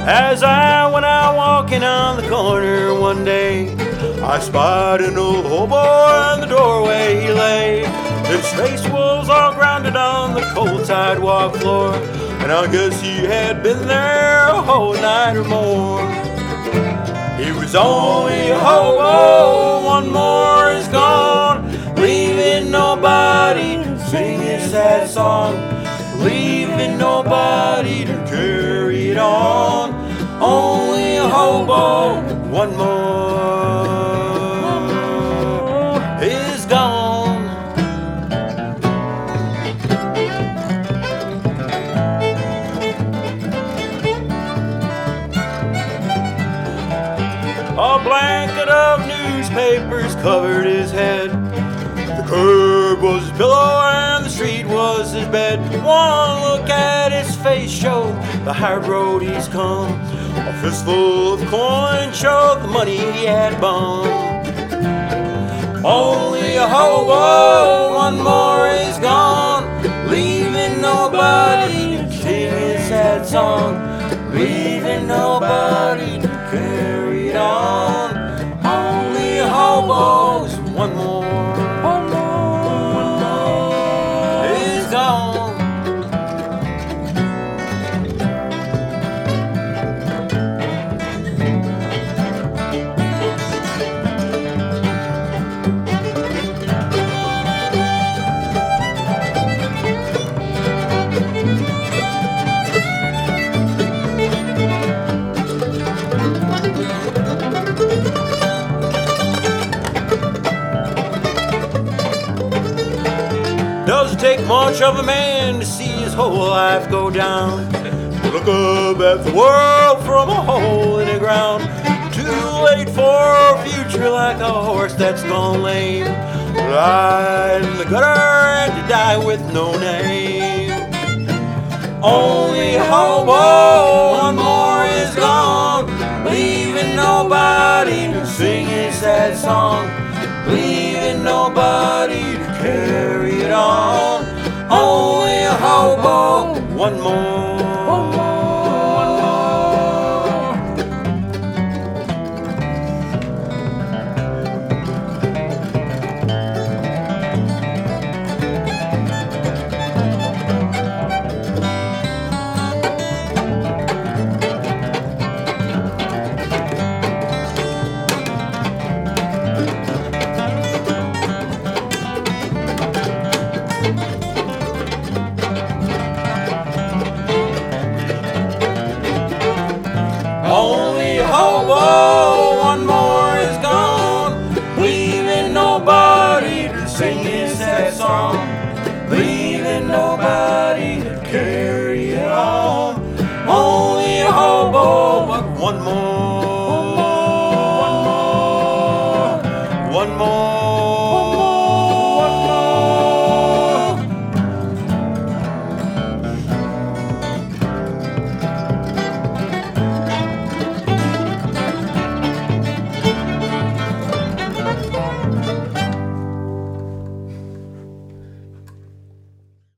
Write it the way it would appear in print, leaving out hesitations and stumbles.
As I went out walking on the corner one day, I spied an old hobo in the doorway he lay. His face was all grounded on the cold sidewalk floor, and I guess he had been there a whole night or more. He was only a hobo, one more is gone, leaving nobody to sing his sad song, leaving nobody to carry it on. Only a hobo, one more is gone. A blanket of newspapers covered his head. The curb was his pillow and the street was his bed. One look at his face showed the hard road he's come. A fistful of coin showed the money he had bummed. Only a hobo, one more is gone, leaving nobody to sing his sad song, leaving nobody to carry it on. Only a hobo's one more is gone. Doesn't take much of a man to see his whole life go down. Look up at the world from a hole in the ground. Too late for a future like a horse that's gone lame. Lie in the gutter and to die with no name. Only a hobo, one more is gone, leaving nobody to sing his sad song, leaving nobody to carry it on. Only a hobo, one more. Only a hobo, one more is gone, leaving nobody to sing his sad song, leaving nobody to carry it on. Only a hobo, but one more.